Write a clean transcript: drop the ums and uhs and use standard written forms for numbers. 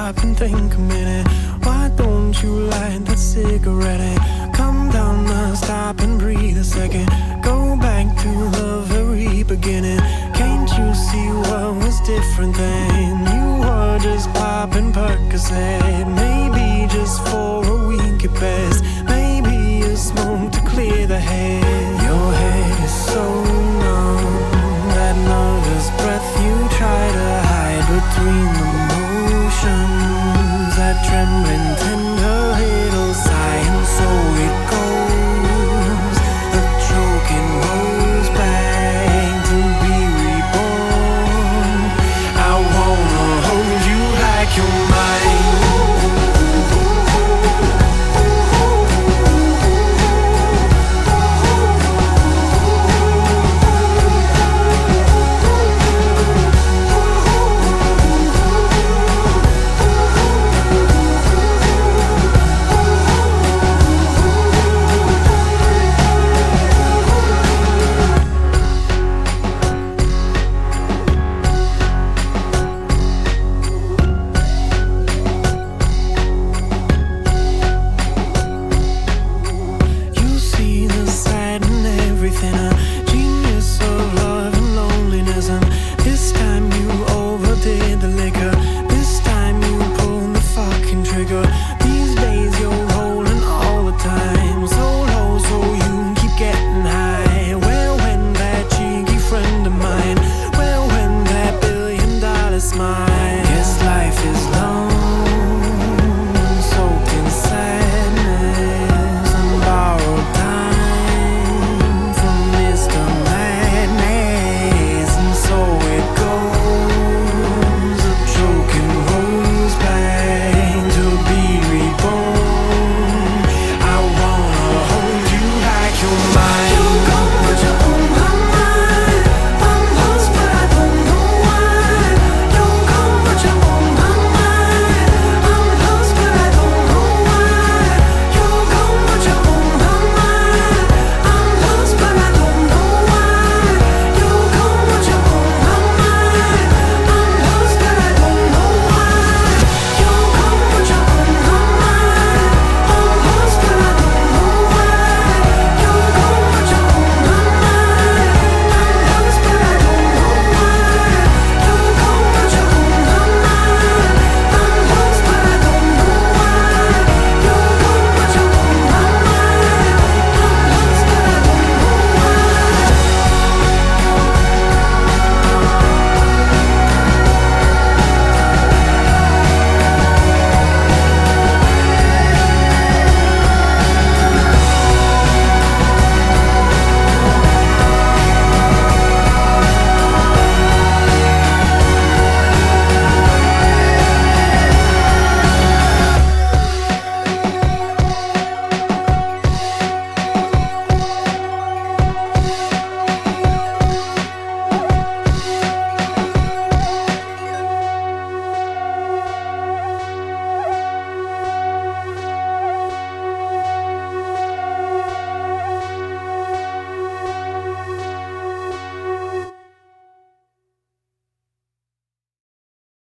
stop and think a minute. Why don't you light that cigarette? Come down now, stop and breathe a second. Go back to the very beginning. Can't you see what was different then? You were just popping Percocet. Maybe just for a week at best. Maybe a smoke to clear the head. Your head is so numb. That nervous breath you try to hide between the motions. That trembling tension